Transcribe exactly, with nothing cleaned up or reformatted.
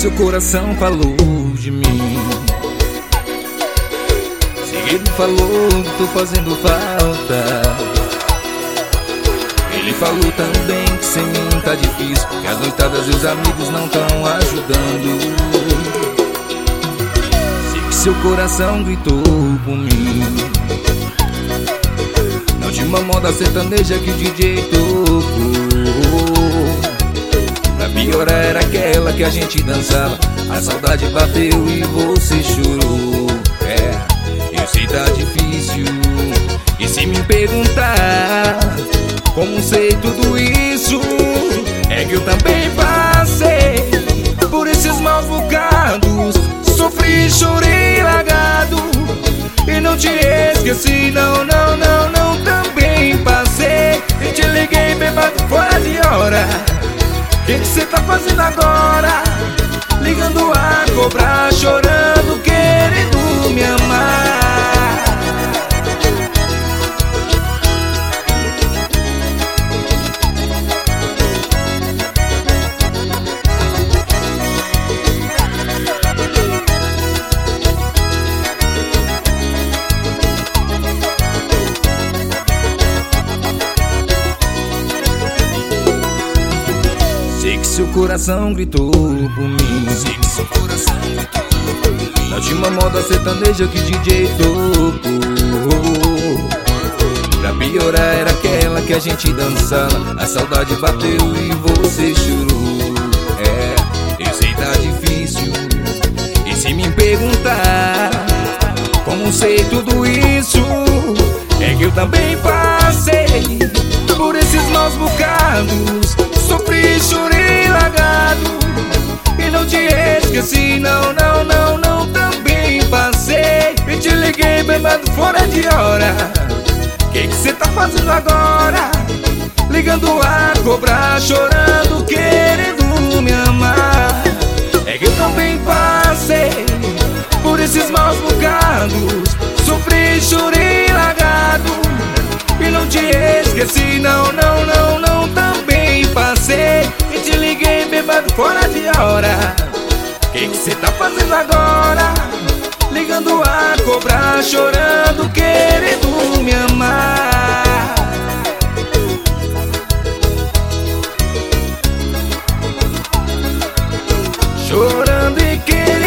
seu coração falou de mim. Se ele falou que tô fazendo falta, ele falou também que sem mim tá difícil, que as noitadas e os amigos não tão ajudando. Sei que seu coração gritou por mim. Na última moda sertaneja que o D J tocou, pra piorar era aquela que a gente dançava. A saudade bateu e você chorou. É, eu sei tá difícil. E se me perguntar como sei tudo isso, é que eu também passei por esses maus bocados. Sofri, chorei, largado, e não te esqueci, não, não, não, não. Também passei e te liguei bêbado fora de hora. Que que cê tá fazendo agora? Ligando a cobrar, chorando, querendo me amar. Sei que seu coração gritou por mim. Sei que seu coração gritou por mim. Na última moda sertaneja que D J tocou, pra piorar era aquela que a gente dançava. A saudade bateu e você chorou. É, eu sei tá difícil. E se me perguntar como sei tudo isso, é que eu também passei por esses maus bocados. Sofri, chorei, largado, e não te esqueci, não, não, não, não. Também passei e te liguei bêbado fora de hora. Que que cê tá fazendo agora? Ligando a cobrar, chorando, querendo me amar. É que eu também passei por esses maus bocados. Sofri, chorei, largado, e não te esqueci, não, não, não, não. Também passei e te liguei bêbado fora de hora. Que que cê tá fazendo agora? Ligando a cobrar, chorando, querendo me amar. Chorando e querendo